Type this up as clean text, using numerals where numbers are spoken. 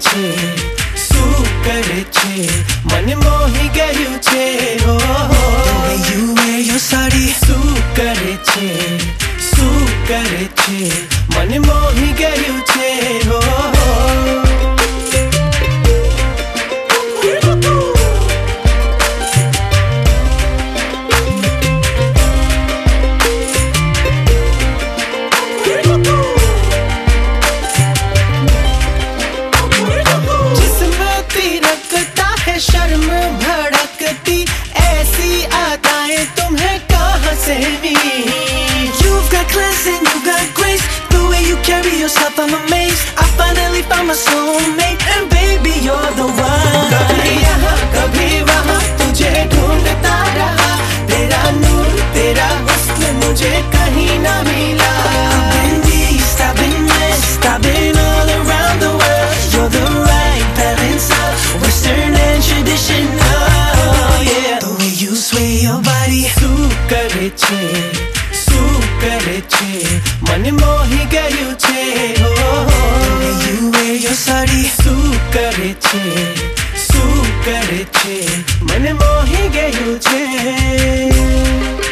છે શું કરે છે મને મોહી ગયું છે હો The way you wear your sari શું કરે છે મને મોહી ગયું છે હો शर्म भड़कती ऐसी अदाएं तुम्हें कहाँ से मिली You've got class and you got grace The way you carry yourself I'm amazed I finally found my soulmate And baby you're the one कभी यहाँ कभी वहाँ तुझे ढूंढता रहा तेरा नूर तेरा हुस्न मुझे कहीं ना मिला I've been east, I've been west I've been all around the world You're the right balance of Western and traditional yeah. The way you sway your body શું કરે છે મને મોહી ગયું છે હો The way you wear your sari શું કરે છે મને મોહી ગયું છે